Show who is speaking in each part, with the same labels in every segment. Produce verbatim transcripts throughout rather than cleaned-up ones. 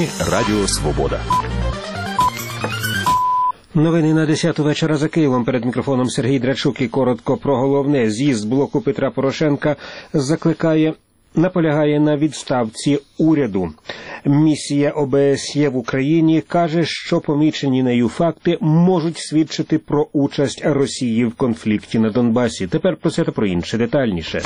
Speaker 1: Новини Радіо Свобода.
Speaker 2: Новини на десяту вечора за Києвом. Перед мікрофоном Сергій Драчук і коротко про головне. З'їзд блоку Петра Порошенка закликає, наполягає на відставці уряду. Місія О Б С Є в Україні каже, що помічені нею факти можуть свідчити про участь Росії в конфлікті на Донбасі. Тепер про це та про інше детальніше.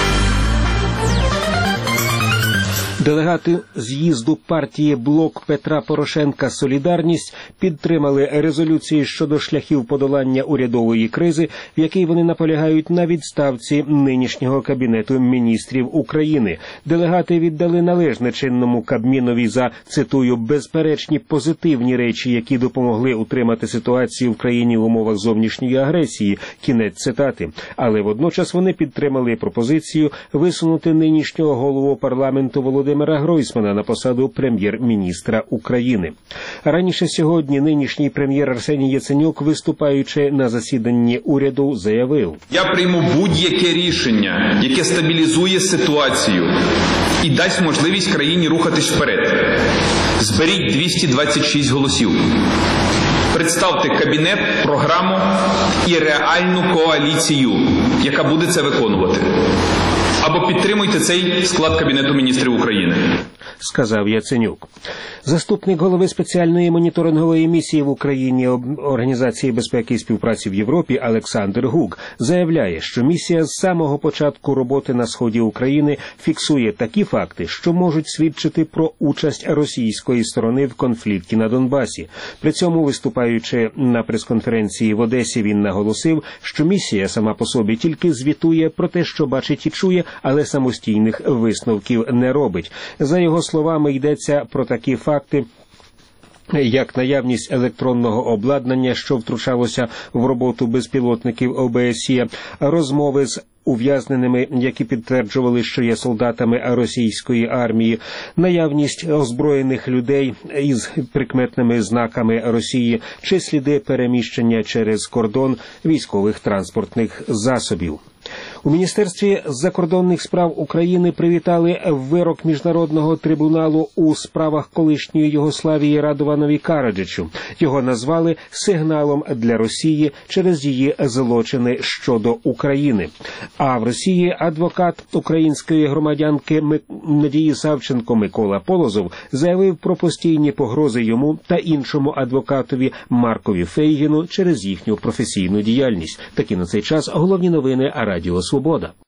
Speaker 2: Делегати з'їзду партії «Блок Петра Порошенка. Солідарність» підтримали резолюції щодо шляхів подолання урядової кризи, в якій вони наполягають на відставці нинішнього Кабінету міністрів України. Делегати віддали належне чинному Кабмінові за, цитую, «безперечні позитивні речі, які допомогли утримати ситуацію в країні в умовах зовнішньої агресії». Кінець цитати. Але водночас вони підтримали пропозицію висунути нинішнього голову парламенту Володимира Володимира Гройсмана на посаду прем'єр-міністра України. Раніше сьогодні нинішній прем'єр Арсеній Яценюк, виступаючи на засіданні уряду, заявив:
Speaker 3: «Я прийму будь-яке рішення, яке стабілізує ситуацію і дасть можливість країні рухатись вперед. Зберіть двісті двадцять шість голосів. Представте кабінет, програму і реальну коаліцію, яка буде це виконувати. Або підтримуйте цей склад Кабінету міністрів України»,
Speaker 2: – сказав Яценюк. Заступник голови спеціальної моніторингової місії в Україні Організації безпеки і співпраці в Європі Олександр Гук заявляє, що місія з самого початку роботи на сході України фіксує такі факти, що можуть свідчити про участь російської сторони в конфлікті на Донбасі. При цьому, виступаючи на прес-конференції в Одесі, він наголосив, що місія сама по собі тільки звітує про те, що бачить і чує, але самостійних висновків не робить. За його словами, йдеться про такі факти, як наявність електронного обладнання, що втручалося в роботу безпілотників О Б С Є, розмови з ув'язненими, які підтверджували, що є солдатами російської армії, наявність озброєних людей із прикметними знаками Росії чи сліди переміщення через кордон військових транспортних засобів. У Міністерстві закордонних справ України привітали вирок Міжнародного трибуналу у справах колишньої Югославії Радованові Караджичу. Його назвали сигналом для Росії через її злочини щодо України. А в Росії адвокат української громадянки Надії Савченко Микола Полозов заявив про постійні погрози йому та іншому адвокатові Маркові Фейгіну через їхню професійну діяльність. Такі на цей час головні новини Радіо Свобода.